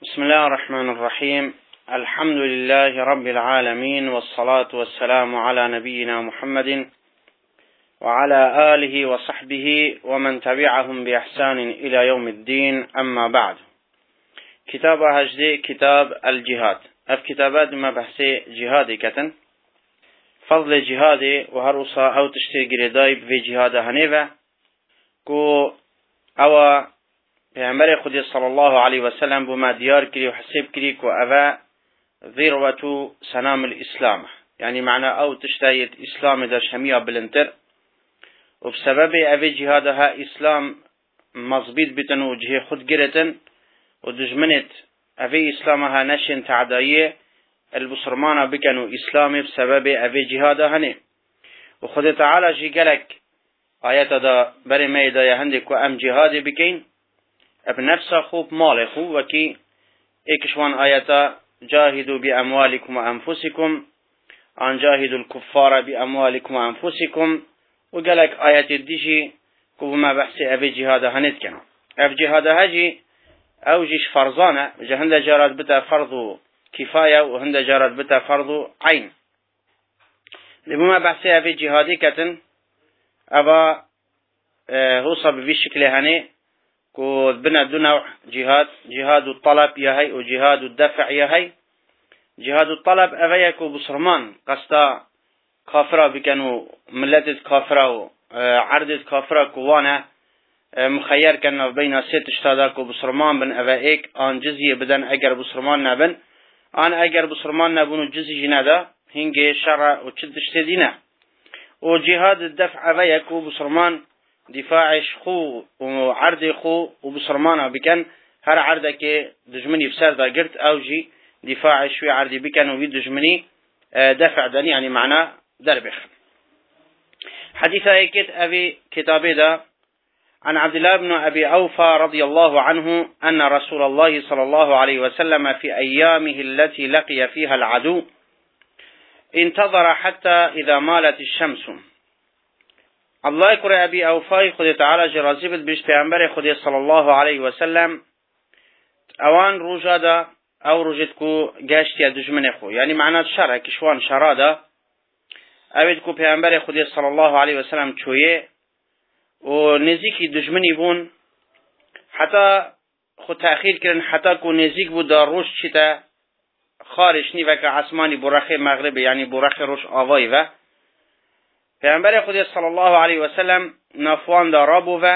بسم الله الرحمن الرحيم. الحمد لله رب العالمين، والصلاة والسلام على نبينا محمد وعلى آله وصحبه ومن تبعهم بإحسان إلى يوم الدين. أما بعد، كتاب هجدي كتاب الجهاد. كتابات ما بحثي جهادي كتن فضل جهادي وهرصا أو تشتي قرداي في جهاد هنيفة كو أو پیامبر خدا صلی الله علیه و سلم بما دیار کری و حساب کری که اوه ذروة سنام الاسلام، یعنی معنی او تشتاید اسلام در شمیع بلندتر و بسبب اوه جهادها اسلام مضبوط بتن و جه خود گرتن و دجمنت اوه اسلامها نشن تعدایه البصرمان بکن و اسلام بسبب اوه جهادها نه. و خدا تعالی جی گلک آیت دا بر میدای هندک و ام جهاد بکن بنفس خوب مال خوب وكي اكشوان آياتا جاهدوا بأموالكم وأنفسكم عن جاهدوا الكفار بأموالكم وأنفسكم. وقالك آيات الديجي كوما بحثي أبي جهاد هنتكن أبي جهاد هاجي أو جيش فرزانة هند جارات بتا فرض كفاية وهند جارات بتا فرض عين. لبما بحثي أبي جهادي كتن أبا هو صب بالشكل هني كو بنا دو نوع جهاد: جهاد الطلب يهي وجهاد الدفع يهي. جهاد الطلب أغيكو بصرمان قصدا كافرة بكانوا ملتت كافرة عردت كافرة كوانا مخير كان بين ست اشتاداكو بصرمان بن أغيك آن جزية بدن اگر بصرمان نبن آن اگر بصرمان نبنو جزي جنادا هنگي شرع وچد اشتدينا. وجهاد الدفع أغيكو بصرمان دفاعش خو وعرض خو وبصرمانه بكن هر عرضه که دجمنی بسر دا گرت او جي دفاعش شوي عرضي بكن و دجمني دفع دني، يعني معناه دربخ. حديث ايكت ابي كتابه دا عن عبد الله بن ابي اوفى رضي الله عنه ان رسول الله صلى الله عليه وسلم في ايامه التي لقي فيها العدو انتظر حتى اذا مالت الشمس. الله يكره أبي أوفاي خد تعالى جرازيبت بيش پیامبر خد صلى الله عليه وسلم اوان روجا دا او روجت كو گشت دجمن خو، يعني معنى شرع كشوان شرادا اوید كو پیامبر خد صلى الله عليه وسلم چويه و نزيكي دجمني بون حتى خود تأخير كرن حتى كو نزيك بو دار روش چتا خارش ني وكا عسماني برخ مغرب، يعني برخ روش آواي و پیامبر خدا صلی الله علیه و سلم نافوان دا رابوه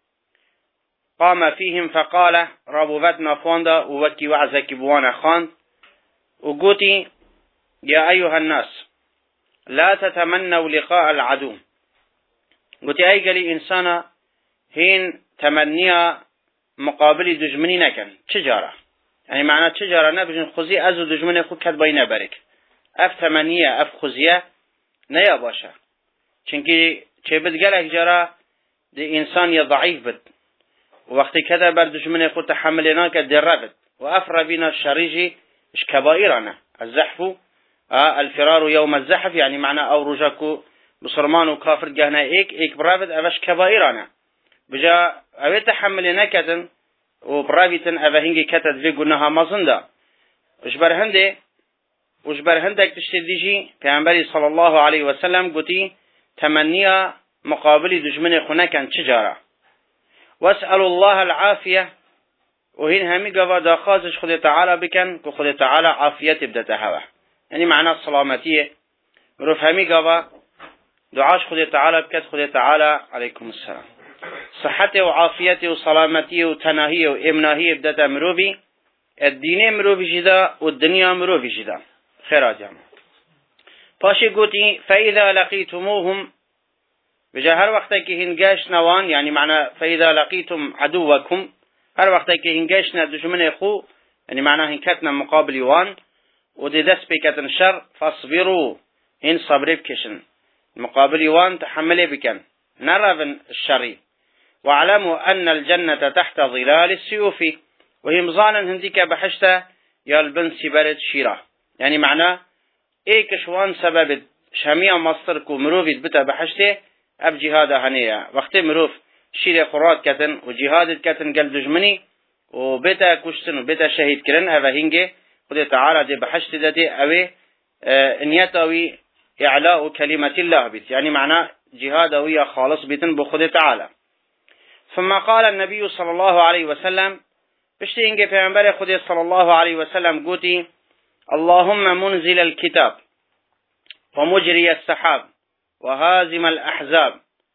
قام فيهم فقال رابوت نافوان دا ووكي وعزكي بوانا خان وقوتي: يا أيها الناس لا تتمنوا لقاء العدو. قوتي أي قالي إنسانا هين تمنيا مقابل دجمني نكن تجارة، يعني معنى تجارة نبجن خزي أزو دجمني خود كد بين بارك اف تمنيا اف خزية نيا باشا، چونکی چه بد گلک جرا دی انسان یا ضعیف بد وقتی کده بر دشمن خود تحملنا که در بد و افر بنا الشریجی اش کبائرانه الزحف الفرار يوم الزحف، يعني معنى او رجاكو بصرمان و کافر جهنا ایک برابد اوش کبائرانه بجا اوی تحملنا کتن و برابطن او هنگی کتد وی گناها مزنده وش برهندك تشتديجي پیامبری صلی الله علیه و سلم گوتی تمنيا مقابل دجمن خونه كان تجارة. واسأل الله العافية، وهين همي قبا دا خازش خد تعالى بكن كو خد تعالى عافية تبدأ هوا، يعني معنى السلامتية مروف همي قبا دعاش خد تعالى بكت خد تعالى عليكم السلام صحته وعافيته وسلامتيه وتناهيه وإمناهيه بدأ مروفي الدين مروفي جدا والدنيا مروفي جدا. خيرات جامع پاشی گوتی فإذا لقيتموهم بجا هر وقت که هنگاش نوان، يعني معنى فإذا لقيتم عدوكم هر وقت که هنگاش ندجمن خو، يعني معنى هنكتنا مقابل وان ودي دست بكتن شر فاصبروا هن صبر بكشن مقابل وان تحمل بكن نرفن الشر. واعلموا أن الجنة تحت ظلال السيوف، وهي مظانا هنديك بحشته يالبن سبرت شيرا، يعني معنى ايكشوان سبب شميع مصر كو مروفيت بتا بحشته اب جهاد هنيا وقت مروف شير خرات كتن وجهاد كتن قل دجمني و بيتا كشتن و بيتا شهيد كرن أفا هنگي خد تعالى دي بحشت دي أوي نيتاوي إعلاء كلمة الله بيت يعني معنى جهادوية خالص بيتن بخد تعالى. ثم قال النبي صلى الله عليه وسلم بشتي هنگي پیغمبر خد صلى الله عليه وسلم قوتي اللهم منزل الكتاب ومجري السحاب وهازم الأحزاب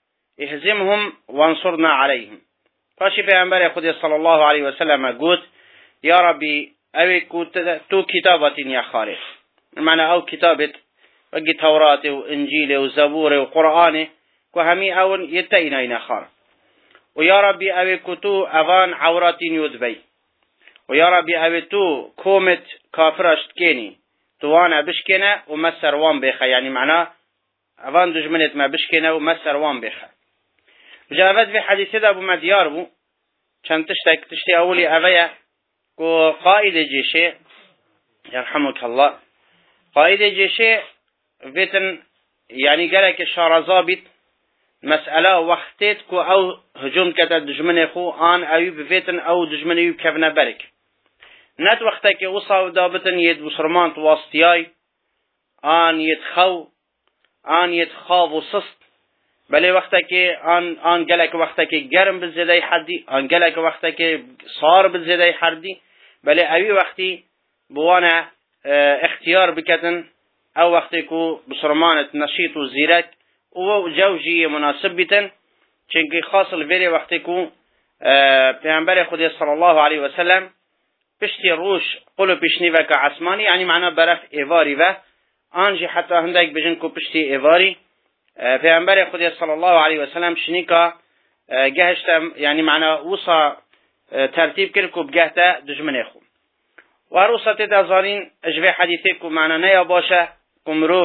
اهزمهم وانصرنا عليهم. فاشي پیغمبر خود صلى الله عليه وسلم قوت يا ربي اوي تو كتابة يا خالق معنى او كتابة وقي توراة وانجيل وزبور وقرآن وهمي او يتئنا اينا خالق ويا ربي اوي كتو اوان عورات يدبي ويا ربي اوي تو كومت كافرشت كيني توانا بشكنا ومسر وان بيخا يعني معنى اوان دجمنت ما بشكنا ومسر وان بيخا. جاءت في حديث ده ابو مديار بو كان تشتي اولي اويا كو قائد جيشه يرحمك الله قائد جيشه فيتن يعني قالك الشارزابط مسألة وقتت كو او هجوم كتا دجمن خو آن اوي بفيتن او دجمن اوي بكفنا برك نت وقتك وصاو دابتن يد بسرمان تواسطياي آن يتخو آن يتخاف وصست بله وقتك آن قالك وقتك گرم بزيادة حدي آن قالك وقتك صار بزيادة حدي بله اوي وقتي بوانا اختيار بكتن او وقتكو بسرمانة نشيط وزيرك و جوجي مناسب بتن چنكي خاص الفيري وقتكو پیغمبر خودی صلى الله عليه وسلم پشتی روش قلو پشنی وکا عثماني يعني معنى برف ايواري و آنجي حتى هندك بجنكو پشتی ايواري پیغمبر خودی صلى الله عليه وسلم شنيكا جهشتم يعني معنى وصا ترتيب كركو بجهتا دجمن اخو وروسا تدازارين اجوه حديثيكو معنى نيا باشا كمروف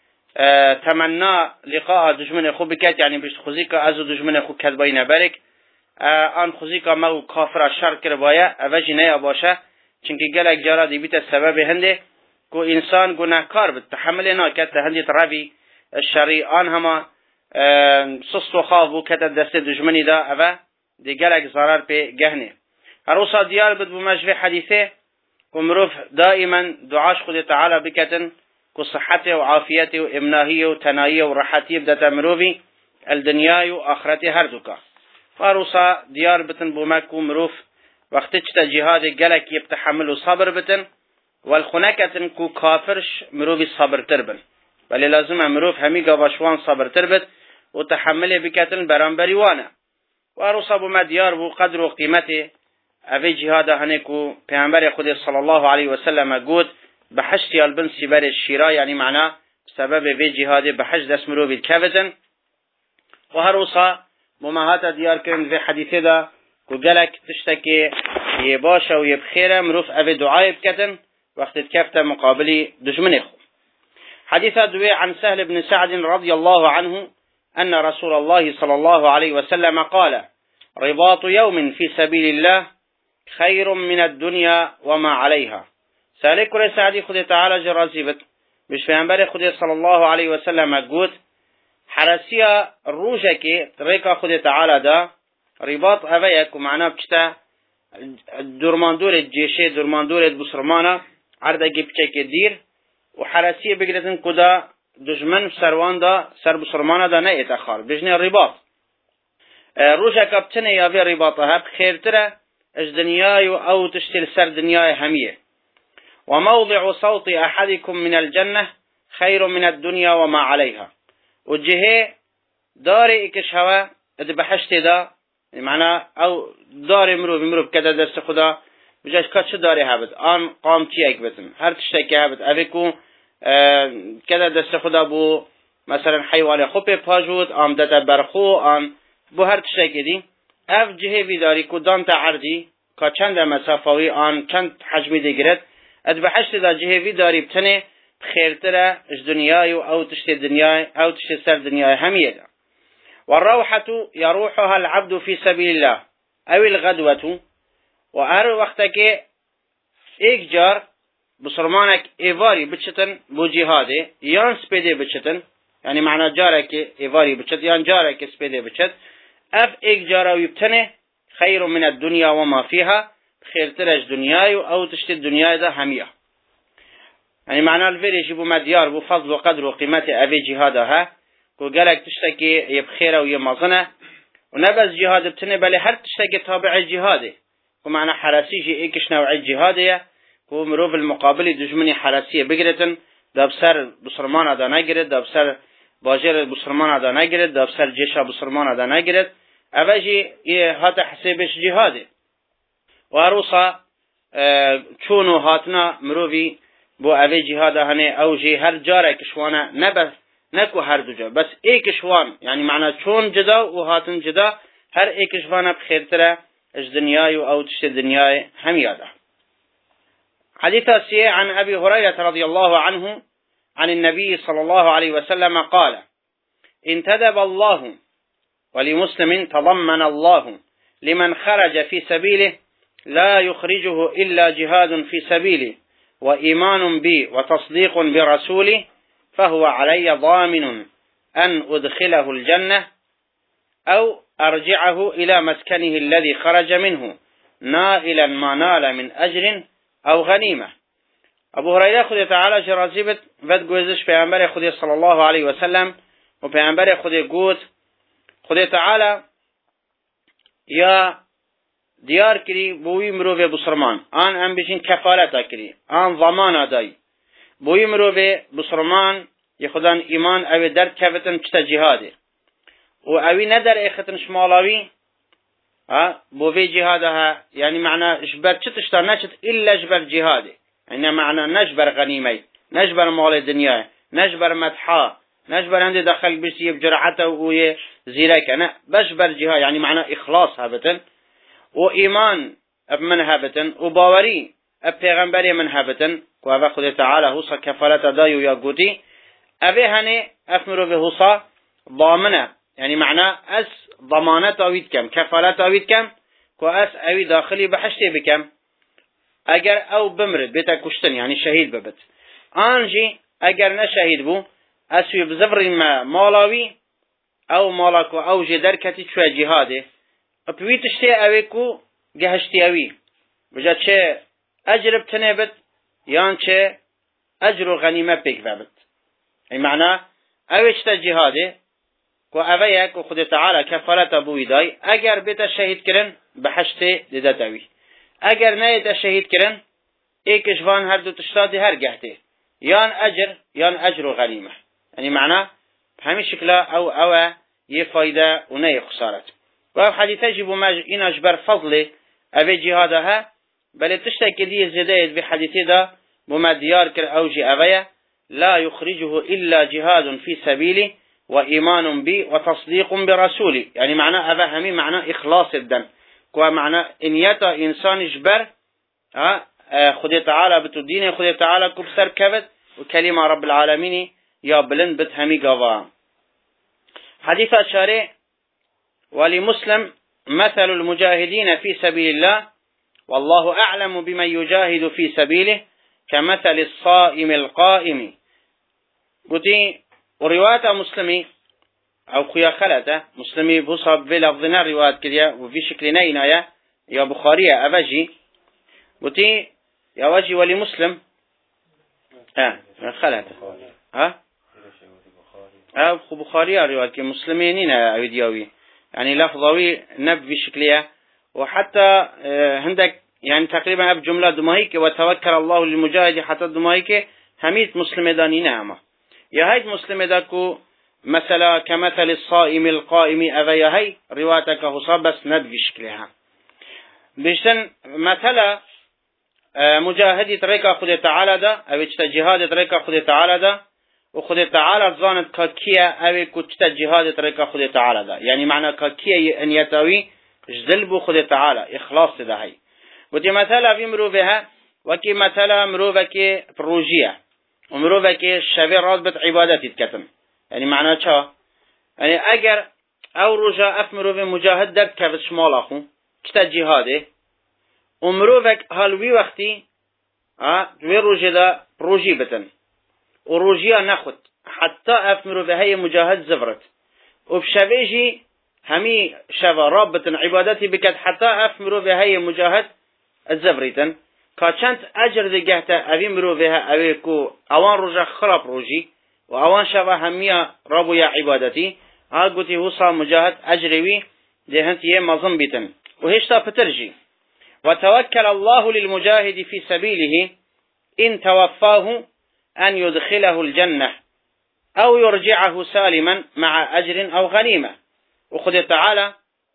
تمنى لقاء دجمن اخو بكت يعني بشت خوزيكا ازو دجمن اخو كذباين برك آن خوزيكا مو كافر شر كربايا اوجي نيا باشا چنكي گلك جارا دي بيت السبب هنده كو انسان گناهكار بتحمل ناكت هندي ترابي الشري آن هما سست و خافو كت دست دجمني دا اوه دي گلك ضرر بي گهنه. هروسا ديار بد بمجوه حديثه ومروف دائما دعاش خود تعالى بكتن كصحته وعافيته وإمناهيه وتناهيه وراحته بدأت مروفي الدنيا وآخرته هردوكا. فاروسا ديار بتن بوماكو مروف وقتجت جهاد قلق يبتحمل وصبر بتن والخناكتن كو كافرش مروفي صبر تربن بل لازم مروف همي قواشوان صبر تربت وتحمله بكتن برانبري وانا. واروسا بوما ديار بو قدر وقيمته اوی جهاد هنکو پیامبر خود صلی الله علیه و سلم گفت به حشت البن سیبر شیرا یعنی معنی سبب وی جهاد به حشت دست مرو بید کفتن و هر وصا مماهات دیار کردن في حدیثه دا کو گلک تشتکی یه باشه و یه بخیره مروف اوی دعای بکتن وقت کفت مقابل دشمن خو. حديث دوي عن سهل بن سعد رضي الله عنه أن رسول الله صلى الله عليه وسلم قال رباط يوم في سبيل الله خير من الدنيا وما عليها. سالك كل سعدي خد تعالى جرازيبت مش پیامبر خود صلى الله عليه وسلم قوت حرسيا روجك ريكا خد تعالى دا رباط اويك ومعناه بشتا درماندور الجيشه درماندور بسرمانه عرضه بچك دير وحرسيا بقدرتن كدا دشمن سروان دا سر بسرمانه دا نه اتخار بجنه رباط روجك بتنه يا في رباطها بخيرتره اش دنياي او تشتل سر دنياي هميه وموضع صوت احدكم من الجنه خير من الدنيا وما عليها. وجهه دار اكشوا ذبحشت دا معنى او دار مرو بكذا دست خدا بجاش كاتش داري هابت ان قامتي اكبتن هر تشتكي هابت ابيكو كذا دست خدا بو مثلا حيوان خوب پاجود امدت برخو ان بو هر تشتكي دي اف جهه ویداری کو دان تعردی که چند مسافوی آن چند حجمی دیگرد ادبحشت دا جهه ویداری بتنه خیرتره اش دنیای او تشت دنیای او تشت سر دنیای همیه دا. والروحة يروحها العبد في سبيل الله او الغدوة و هر وقت که ایک جار بسرمانک ایواری بچتن بو جهاده یان سپیده بچتن یعنی معنی جارک ایواری بچت یان جارک سپیده بچت اف ایک جارا ويبتنه خير من الدنيا وما فيها خيرترش دنياي أو تشتي الدنيا ده همية يعني معناه الفيريش بو مديار بو فضل وقدر وقيمة أبي جهادها وقالك تشتكي يبخيره ويمازنه ونبز جهاد بتنه بل هر تشتكي تابع جهاده ومعنى حراسيجي ايكش نوعي جهادية ومروف المقابل دجمني حراسية بقرتن دابسر بسرمان دا نگرد دابسر باجر بسرمان دا نگرد دابسر جيشا بسرمان دا نگرد اوجي هات حسابش جهاده وعروصا چونو هاتنا مروفي بو اوی جهاده هنه اوجي هر جاره کشوانه نبس نکو هر دو جا بس ایکشوان یعنی معنی چون جدا و هاتن جدا هر ایکشوانه بخیرتره اج دنیای و او تشت دنیای هم یاده حديث السيء عن أبي هريرة رضي الله عنه عن النبي صلى الله عليه وسلم قال انتدب الله ولمسلم تضمن الله لمن خرج في سبيله لا يخرجه إلا جهاد في سبيله وإيمان بي وتصديق برسوله فهو علي ضامن أن أدخله الجنة أو أرجعه إلى مسكنه الذي خرج منه نائلا ما نال من أجر أو غنيمة. أبو هريرة خدي تعالى جرازيبت ود جوزش پیامبر خدي صلى الله عليه وسلم و پیامبر خدي گوت خدي تعالى يا دیار کری بوی مروه بسرمان آن ام بشین کفالت کری آن ضمان دای بوی مروه بسرمان یخدان ایمان اوی در کفتن چتا جهاده و اوی ندر اختن شمالاوی بوی جهاده ها یعنی معنی جبر چتشتا نشت الا جبر جهاده یعنی معنی نجبر غنیمه نجبر مال دنیا نجبر مدحا نجبر هنده دخل بشی بجرعته و زیرک نه بجبر جهاد یعنی معنی اخلاص هبتن و ایمان من هبتن و باوری پیغمبری من هبتن و اوه خود تعالی حوصا کفالت دایو یا گوتی اوه هنه افمرو به حوصا ضامنه یعنی معنی اس ضمانت آوید کم کفالت آوید کم که اس اوی داخلی بحشتی بکم اگر او بمرد بیتا کشتن یعنی شهید ببت آنجی اگر نه شهید بو اسوی بزفر مالاوی او مالاکو او جی درکتی چوه جهاده اپوی تشتی اوی کو گهشتی اوی بجا چه اجر بتنه بد یان چه اجر و غنیمه پیک بد ای معنی اوی چتا جهاده کو اوی یک و خود تعالی کفالت ابوی دای اگر بیتا شهید کرن بحشتی دیدت اوی اگر نه شهید کرن ایکش وان هر دو تشتادی هر گهته یان اجر و غنیمه یعنی معنی همین شکلا او یه فایده و نه خسارت و حدیثه جبو ما این اجبر فضل اوی جهادها بل تشتكي دي زدايد بحديثه ده بما ديار كر اوجي اويا لا يخرجه الا جهاد في سبيله وايمان بي وتصديق برسولي يعني معناه هذا همي معناه اخلاص الدم كوا معناه انيتا انسان جبر خدي تعالى بتدين خدي تعالى كبسر كبت وكلمه رب العالمين يا بلند بت همي قوا حديث الشارع ولمسلم مثل المجاهدين في سبيل الله والله أعلم بمن يجاهد في سبيله كمثل الصائم القائم قلتي ورواية مسلمي أو خيا خلته مسلمي بصب في لفظنا رواية كذا وفي شكل نينا يا بخارية أبجي قلتي يا وجي ولمسلم خلته بخارية رواية كمسلمين عيديوي يعني لفظوي نب في شكلها وحتى عندك يعني تقريبا اب جمله دماهيك وتوكل الله للمجاهد حتى دماهيك هميت مسلم داني نعمه يا هيد مسلم داكو مثلا كمثل الصائم القائم اذا هي روايتك حساب بس ند بشكلها بشن مثلا مجاهد طريقه خد تعالى ده او جهاد طريقه خد تعالى ده وخد تعالى ظانت ككيه او كنت جهاد طريقه خد تعالى ده يعني معنى ككيه ان يتوي جذلبو خد تعالى إخلاص ده هاي ودي مثلا في مروفها وكي مثلا مروفك بروجية ومروفك شبه راتبة عبادتي تكتم يعني معنى شا يعني أجر أو رجاء أف مروف مجاهد دك كفت شمال أخو كتا جهاده ومروفك هالوي وقتي دوي روجي ده بروجي بتن وروجية ناخد حتى أف مروفها هي مجاهد زفرت وبشبيجي همي شبه رابط عبادتي بكت حتى أفمروا بهاي مجاهد الزبريتن كاشنت أجر دقهتا أبي مروفها أبيكو أوان رجع خراب روجي وأوان شبه همية ربو يا عبادتي قلتي وصا مجاهد أجروي دهنت يه مظن بيتن وهشتا بترجي وتوكل الله للمجاهد في سبيله إن توفاه أن يدخله الجنة أو يرجعه سالما مع أجر أو غنيمة وخذ تعالى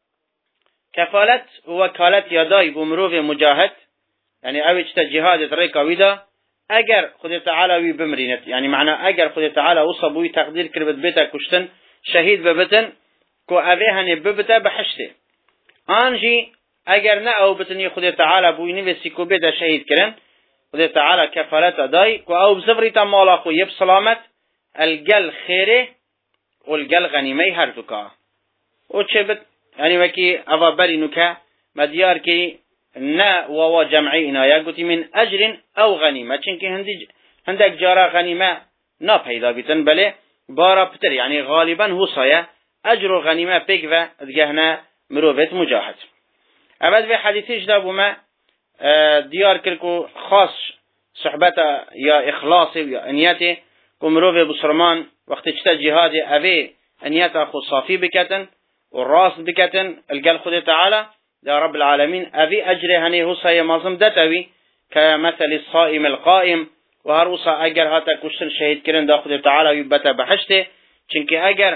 كفالت وكالت يداي بمروف مجاهد يعني أوي جهاد طريقة ويدا أجر خذ تعالى وي بمرينت يعني معنى أجر خذ تعالى وصبوي تقدير كربت بيتا كشتن شهيد ببتن كو أبيهن ببتا بحشته أنجي أجر نأو بتني خذ تعالى بوي نفسي كو بيتا شهيد كرن خذ تعالى كفالت أداي كو أو بزفريتا مالاخو يب سلامت الجل خيره والجل غنيمي هردوكا وشبت يعني وكي أفا برينوكا مديار كي نا ووا جمعينا يقولي من أجر أو غنيمة چنكي هندك جارة غنيمة نا پیدا بيتن بله بارا بتر يعني غالبا هو صايا أجر غنيمة بيك و ادگهنا مروفت مجاهد أبد في حديثيش دابو ما ديار كركو خاص صحبته يا إخلاصي يا انيته كمروف بسرمان وقت اجتا جهاد أبي انيته خو صافي بكتن والراس بكتن القل خده تعالى يا رب العالمين أبي أجري هني هو صايا مازم دتوي كمثل الصائم القائم وهروسا أجر هاتا كشتن شهيد كرن دا خده تعالى يبتا بحشته چنك أجر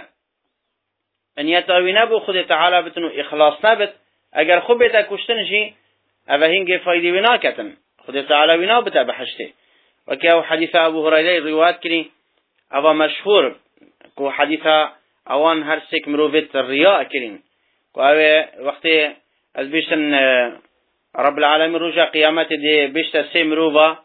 ان يتاوي نبو خده تعالى بتنو إخلاص نبت أجر خو بتا كشتن جي أفهنگ فايدي ونا كتن خده تعالى ونا بتا بحشته وكاو حديث أبو هريرة روايات كري أبا مشهور كو حديث اوان هر سيك مروفت الرياء كرين كو اوه وقت از بيشتن رب العالمين رجع قيامت دي بيشتا سي مروفا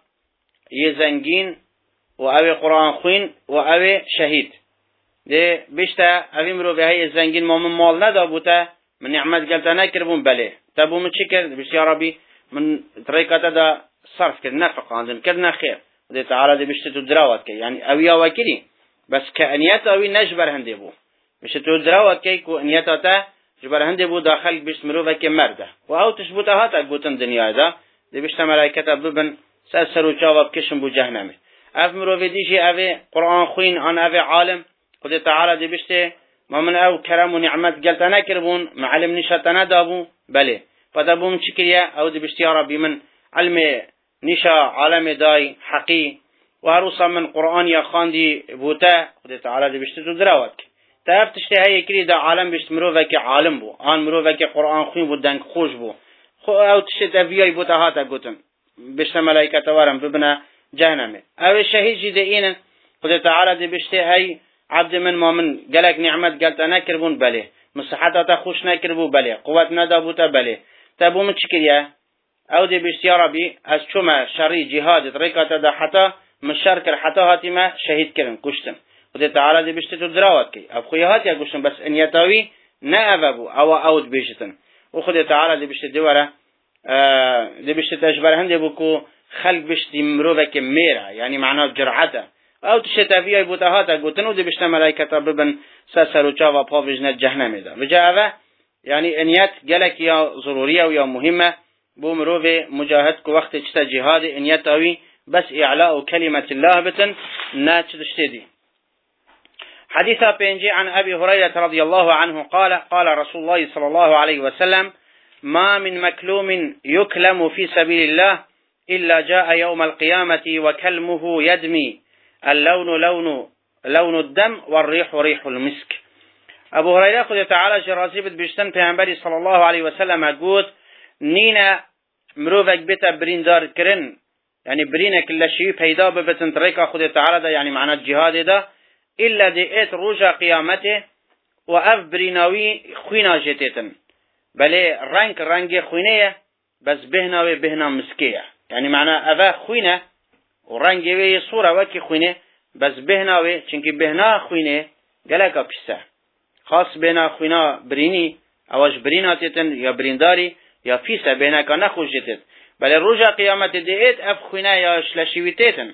يزنگين و اوه قرآن خوين و اوه شهيد دي بيشتا اوه مروفا هاي الزنگين مومن مال ندا بوتا من نعمت قلتا نكربون بله تابو من چكر بيشت يا ربي من طريقة دا صرف كر نفق عندن كرنا خير ودي تعالى دي بيشتا تدراوات كي يعني اوه يا وكري بس كأنيات اوه نجبر هنده بو مش تدراوات كي كو انياتاتا جبر هنده بو داخل بيشت مروفا كي مرده و او تشبوتا هاتا بوتن دنيا دا دي بيشتا ملايكتا ببن سرو جواب كشن بو جهنمه اف مروفا ديجي اوه قرآن خوين عن اوه عالم ودي تعالى دي بيشتا ما من او كرم و نعمت قلتا نكربون معلم نشاتا ندابو بله فدابو من شكريا او دي بيشتا يا ربي من علم نشا عالم داي حقي وهروسا من قرآن يا خاندي بوتا ودي تعالى دي بيشتا تدراوات تعرف تشتي هاي كري دا عالم بيشت مروفا كي عالم بو آن مروفا كي قرآن خوين بو دنك خوش بو او تشتي تفياي بوتا هاتا قوتن بيشت ملايكة توارم ببنا جهنمي او الشهيد جي دينا قد تعالى دي بيشتي هاي عبد من مؤمن قالك نعمت قالت انا كربون بله مصحتا خوش نكربو بله قوات ندا بوتا بله تابو متشكريا او دي بيشتي يا ربي از شما شري جهاد طريقة دا حتى مشاركر حتى هاتما شهيد كرن كشتن ودي تعالى دي بيشتي تدراوات كي اب خويهات يا قشن بس ان يتاوي نا ابو او اود بيشتن وخدي تعالى دي بيشتي دوره دي بيشتي تجبر هندي بوكو خلق بيشتي مروفك ميرا يعني معناه جرعته او تشتافي بوتاهات قوتنو دي بيشتي ملائكه ببن سسرو جوا بافجنا جهنم ده وجاء يعني انيات قالك يا ضروريه ويا مهمه بو مروف مجاهد كو وقت تشتا جهاد انيات اوي بس اعلاء كلمه الله بتن ناتش تشتدي حديث بينجي عن أبي هريرة رضي الله عنه قال رسول الله صلى الله عليه وسلم ما من مكلوم يكلم في سبيل الله إلا جاء يوم القيامة وكلمه يدمي اللون لون الدم والريح ريح المسك أبو هريرة خذ تعالى جرازيبت بيشتن پیغمبر صلى الله عليه وسلم قوت نينا مروفك بيتا برين دار كرن يعني برينك اللشي پیدا ببتن طريقة خذ تعالى ده يعني معنى الجهاد ده إلا ديئت روجا قيامته وأف بريناوي خوينا جتتن بلي رنگ خوينية بس بهنا مسكية يعني معنى أفا خوينة ورنگوي صورة وكي خوينة بس بهناوي چنكي بهنا خوينة قلقا بسا خاص بهنا خوينا بريني أواج برينا تتن يا برينداري يا فيسا بهنا كنخوش جتت بلي روجا قيامته ديئت أف خوينة يا شلشيوي تتن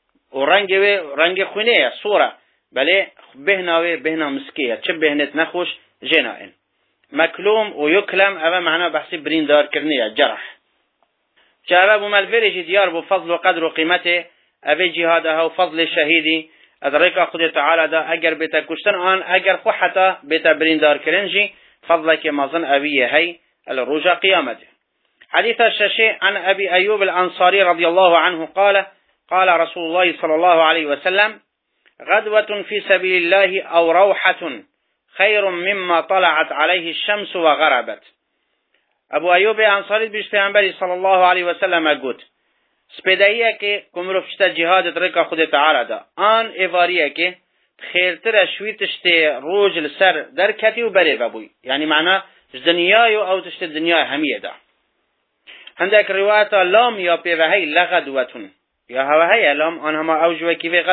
ورنگ خوينة صورة بله بهنا مسكية چه بهنت نخوش جنائن مكلوم ويكلم اما معنى بحثي برين دار كرنية جرح جابوا مالفيرج ديار بفضل وقدر وقيمته أبي جهادها وفضل شهيدي أدرك خد تعالى دا أجر بيتا كشتن آن أجر خو حتى بيتا بريندار كرنجي فضلك مظن أبي هي الرجا قيامته. حديث الشاشي عن أبي أيوب الأنصاري رضي الله عنه قال قال رسول الله صلى الله عليه وسلم غدوة في سبيل الله أو روحة خير مما طلعت عليه الشمس وغربت. أبو أيوب الأنصاري بيش پیغمبر صلى الله عليه وسلم قلت سپیداییه که کمرو فشتا جهاد درکا خود تعالی دا آن ایواریه که خیرتر شوی تشت روج لسر در کتی و بره ببوی یعنی معنا دنیای او تشت دنیای همیه دا هندک روایتا لام یا پیوهی لغدوتون یا هوهی لام آن هما اوجوه کیوه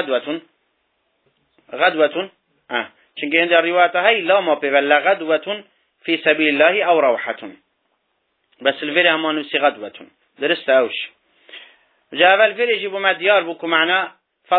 غدوتون چنگه هنده روایتا هی لام پیوه لغدوتون فی سبیل الله او روحتون بس الفيري هما نفسي غدوتون درست اوش جاء الفيري جيبوا ما ديار بوكو معنا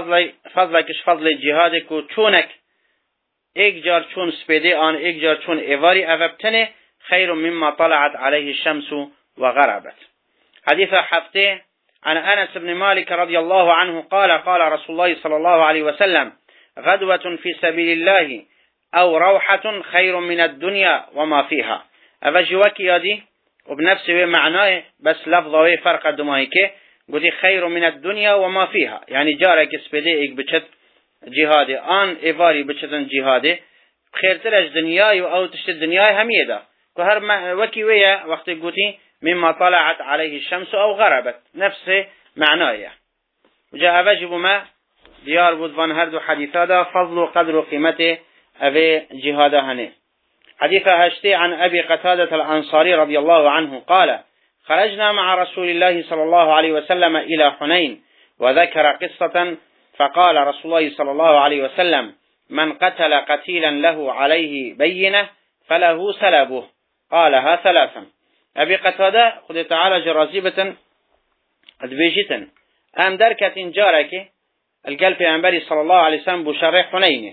فضلكش فضل جهادك وچونك ايك جار چون سپيدي آن ايك جار چون ايواري افبتنه خير مما طلعت عليه الشمس وغربت. حديث حفته عن أنس بن مالك رضي الله عنه قال قال رسول الله صلى الله عليه وسلم غدوة في سبيل الله أو روحة خير من الدنيا وما فيها. أفجوك يادي وبنفسه معناه بس لفظه فرق دمائك قلت خير من الدنيا وما فيها يعني جارك سبيديك بچت جهادي آن إيواري بچتن جهادي خيرترش دنياي أو تشت دنياي هميه دا كهر وكي ويا وقت قلتي مما طلعت عليه الشمس أو غربت نفس معناه. وجاء واجب ما ديار بودفان هردو حديثا دا فضل وقدر وقيمته أبي جهاده هنه. حديث هشتي عن أبي قتادة الأنصاري رضي الله عنه قال خرجنا مع رسول الله صلى الله عليه وسلم إلى حنين وذكر قصة فقال رسول الله صلى الله عليه وسلم من قتل قتيلا له عليه بينة فله سلبه قالها ثلاثا. أبي قتادة خذ تعالى جرازيبة أدبيجتا أم دركة جارك القلب أنبري صلى الله عليه وسلم بشرح حنينه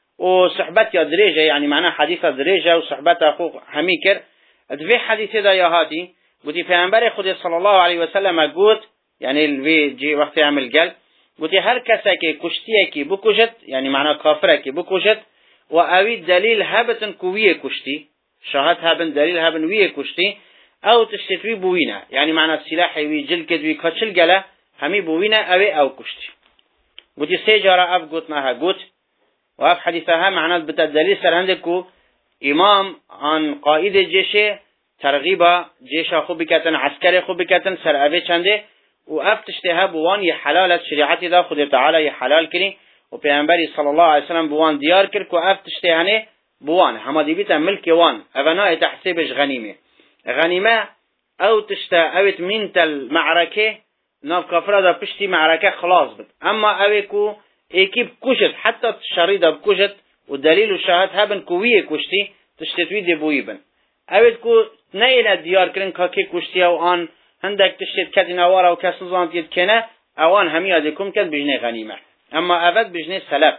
وصحبت يا دريجة يعني معناه حديث دريجة وصحبت أخوه هميكر أدبي حديث دا يا هاتي قلت في أنبري خذ صلى الله عليه وسلم قلت يعني الفي جي وقت يعمل قلب قلت هر كساكي كشتيكي بكوشت يعني معناه كافركي بكوشت وأوي دليل هبتن كوية كشتي شاهد هبن دليل هبن ويه كشتي او تشتوي بوينه يعني معنى السلاح وي جلكد وي كچل گله همي بوينه او كشتي قلت سيجاره اف قلت ما قلت واف حديثها معنى بالدليل سر عندكو امام عن قائد الجيش ترغيبا جيش خو بكتن عسكري خو بكتن سر ابي چنده واف تشتها بوان يحلال شريعتي دا خود تعالى يحلال كري وبيغمبري صلى الله عليه وسلم بوان ديار كر كو اف تشتهانه بوان هما دي بيتا ملك وان افنا تحسبش غنيمه غنيمه او تشتا اوت منت المعركه ناف كفره دا بشتي معركه خلاص بد اما اويكو ايكيب كوشت حتى الشريده بكوشت والدليل الشهاد هبن كويه كوشتي تشتتوي دي بويبن اويتكو نيل ديار كرن كاكي كوشتي او ان هندك تشتت كدنا ورا وكسزان يدكنه اوان همي ادكم كد بجنه غنيمه اما ابد بجنه سلب.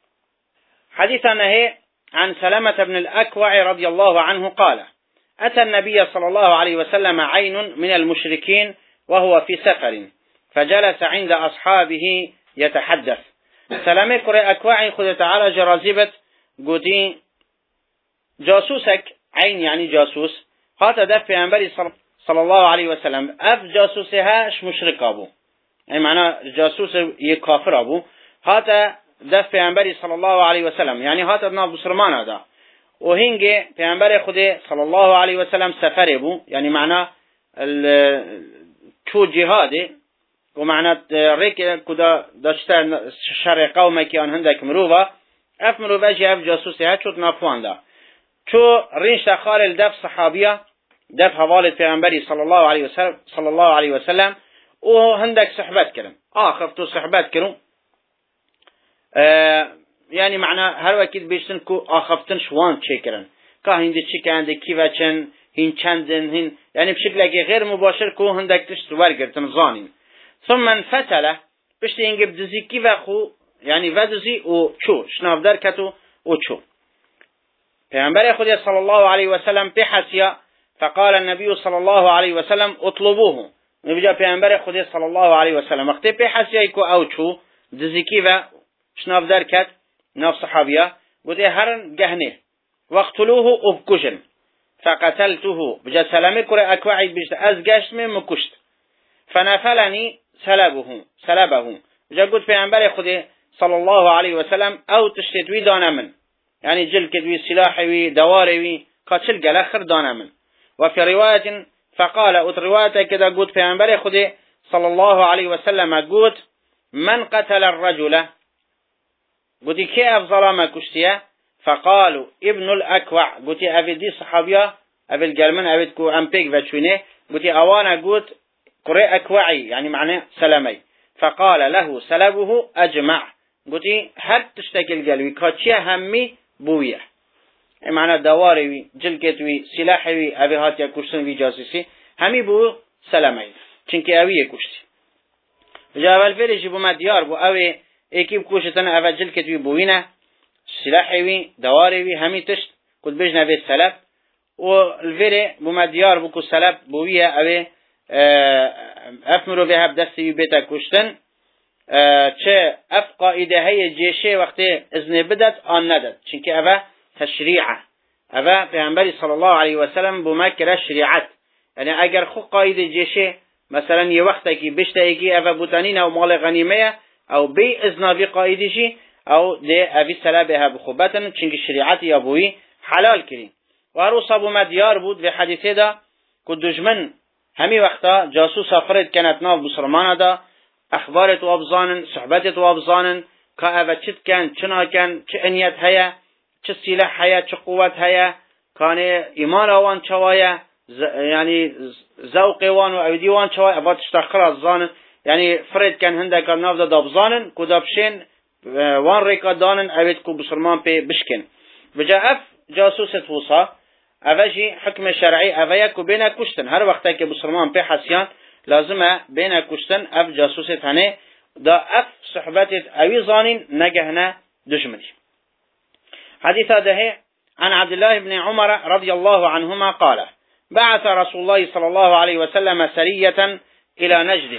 حديثنا هي عن سلمة بن الأكوع رضي الله عنه قال أتى النبي صلى الله عليه وسلم عين من المشركين وهو في سفر فجلس عند أصحابه يتحدث. سلمة كري أكوع خذ تعالى جرازبة قدين جاسوسك عين يعني جاسوس هذا دفع أنبري صلى الله عليه وسلم أف جاسوسهاش مشرك أبو يعني معنى جاسوس يكافر أبو هذا دف پیامبری صلی الله علیه و سلم یعنی هات ابن بسرمان هذا وهنگه پیامبر خود صلی الله علیه و سلم سفر بو يعني معنى تو جهاده ومعنى ريك كدا داشت شر قومه که آن هندک مروبا اف مروبا جه اف جاسوسی ها چوت نافوان دا چو رینش دخال الدف صحابیه دف حوالة پیامبری صلی الله علیه و سلم و هندک صحبت کردن آخر تو صحبت کردن يعني معنى هر وقت بيشتن كو آخفتن شوان تشكرن كهندي تشكند كيفچن هين چندن هين يعني بشكل غير مباشر كو هندك تشت ورگرتن زانين ثم انفتله بشتي انجب دزي كيف خو يعني ودزي او چو شناف در كتو او چو پیغمبر خدا صلى الله عليه وسلم بحثيا فقال النبي صلى الله عليه وسلم اطلبوه نبجا پیامبر خدا صلی الله علیه و سلم وقتی به حسیای کو او چو دزیکی و شناف درکت ناف صحابیا گوته هرن گهنه وقتلوه ابکشن فقتلته بجا سلامه کره اکوعی بجد از گشت من مکشت فنفلنی سلبه بجا گوت پیامبر خدا صلی الله علیه و سلم او تشتوی دانه من يعني جل كدوي سلاحي دواري قاتل قال آخر دانا من وفي رواية فقال رواية كذا قلت في أنبار خده صلى الله عليه وسلم قلت من قتل الرجل قلت كي أفضل ما كشتيا فقالوا ابن الأكوع قلت أبي دي صحابيا أبي الجرمن أبي تكو أمبيك فاتشوني قلت أوانا قلت قرئ أكوعي يعني معناه سلامي فقال له سلبه أجمع قلت هل تشتكي القلبي كاتشيا همي بویه معنی دواری وی جلکت وی سلاحی وی اوی هاتیا کشتن وی جاسوسی همی بو سلامه چنکه اویه کشتی جا اول فیلشی بو مدیار بو اوی ایکیب کشتن اول جلکت وی بوینه سلاحی وی دواری وی همی تشت کد بجنه بی سلب و الفیل بو مدیار بو که سلب بویه اوی افمرو به هب دستی وی بیتا کشتن چه اف قائده های جیشه وقتی اذن بدت آن ندد چونکه اوه تشریعه اوه پیامبری صلی الله علیه و سلم بو مکره شریعت یعنی اگر خو قائده جیشه مثلا یه وقتی که بشته ایگی اوه بوتانین او مال غنیمه او بی اذنابی قائده شی او ده اوی سلبه ها بخوبتن چونکه شریعت یا بوی حلال کری و هر صابو مدیار بود به حدیثه دا که دجمن همی وقتا جاسوس فرد کنت ناف بسرمانه دا اخبارت وابزانن صحبتت وابزانن که اوه چت کن چنا کن چه انیت هیا چه سلاح هیا چه قوت هیا کانه ایمان وان چوایا یعنی ذوق وان و عودی وان چوایا ابا تشتاخر از زانن یعنی فرد کن هنده که ناف دا بزانن که دابشین وان ریکا دانن اوید که بسرمان پی بشکن بجا اف جاسوست وصا اوه جی حکم شرعی اوه یکو بینه کشتن هر وقتا که بسرمان پی حسیان لازمه بين كشتن اف جاسوست هنه دا اف صحبتت اوي ظانين نجهنا دشمني حديث ده عن عبد الله بن عمر رضي الله عنهما قال بعث رسول الله صلى الله عليه وسلم سرية إلى نجد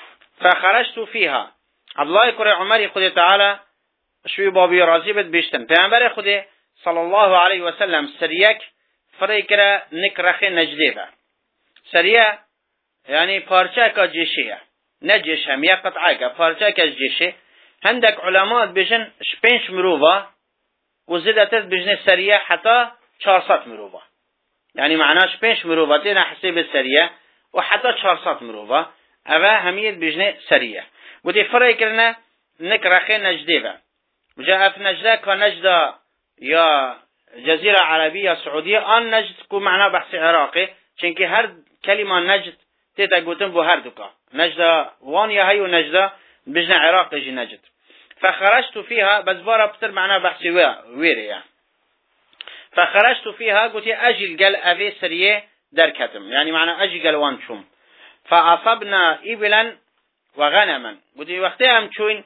فخرجت فيها عبد الله كري عمر خد تعالى شوي بابي رازبت بيشتن پیامبر خد صلى الله عليه وسلم سريك فريكرا نكرخ نجده سرية يعني پارچه کا جيشه نه جيش هم یا قطعه کا پارچه کا جيشه هندك علماء بيجن شپنش مروبا وزدت بيجن سريه حتى 400 مروبا يعني معناه شپنش مروبا تنا حسب السريه وحتى 400 مروبا اوا هميت بيجن سريه ودي فرق كرنا نكرخ نجده وجاء في نجده كنجده يا جزيره عربيه سعوديه ان نجد کو معناه بحث عراقي چونكه هر كلمه نجد تيتا قوتن بو هر دوكا نجدة وانيا هاي ونجدة بجنا عراق يجي نجد فخرجت فيها بس بارا بتر معناها بحثي ويري يعني فخرجت فيها قلت اجي قال افي سريه دركتم يعني معناها اجي قال وانشم فاصبنا ابلا وغنما قلت وقتها هم چوين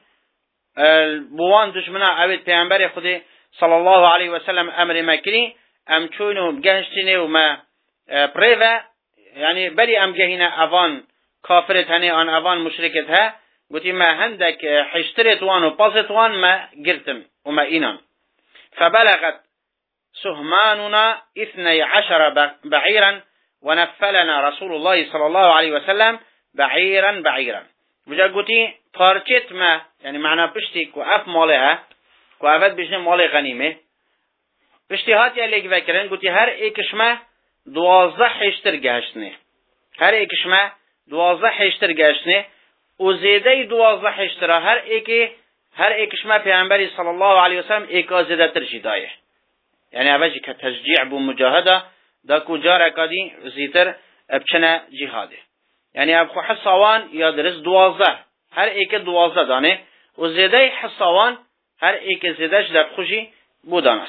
بوان دشمنا اوید پیامبر خدا صلی الله علیه و سلم امر مکری ام چوینو بگهشتینه و ما پریوه يعني بلي ام جهينا اوان كافرت هني ان اوان مشركت ها قلت ما هندك حشترت وان وبازت وان ما قرتم وما إنان فبلغت سهماننا 12 بعيرا ونفلنا رسول الله صلى الله عليه وسلم بعيرا بجا قلتي پارچت ما يعني معنى بشتي كو اف مالها كو افت بجن مال غنيمه بشتي هات يلي فكرن قلتي هر ايكش ما 12 حشتر گشتنه هر ایکش ما 12 حشتر گشتنه و زیده 12 حشتر هر ایکش ما پیامبری صلی الله علیه وسلم ایکا زیده تر جدایه یعنی اوجی که تشجیع بو مجاهده دا کو جاره کدی زیتر ابچنه جهاده یعنی اب خو حصوان یا درس 12 هر ایک 12 دانه و زیده حصوان هر ایک زیدهش در خوشی بودانه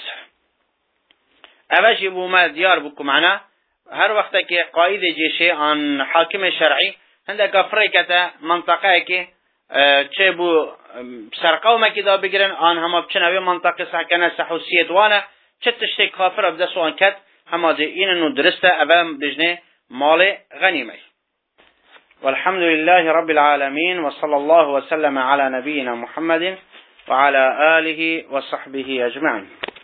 اوجی بو ما دیار بو معنا هر وقت که قائد جيشه آن حاکم شرعی هنده کفره کتا منطقه که چه بو سرقومه که دا بگیرن آن همه بچنوی منطقه سحکنه سحوسیت وانه چه تشتی کافر ابده سوان کت همه ده اینو درسته اول بجنه مال غنیمه Velhamdülillahi Rabbil alemin ve sallallahu ve sellem ala nebiyyina Muhammedin ve ala alihi ve sahbihi ecma'in.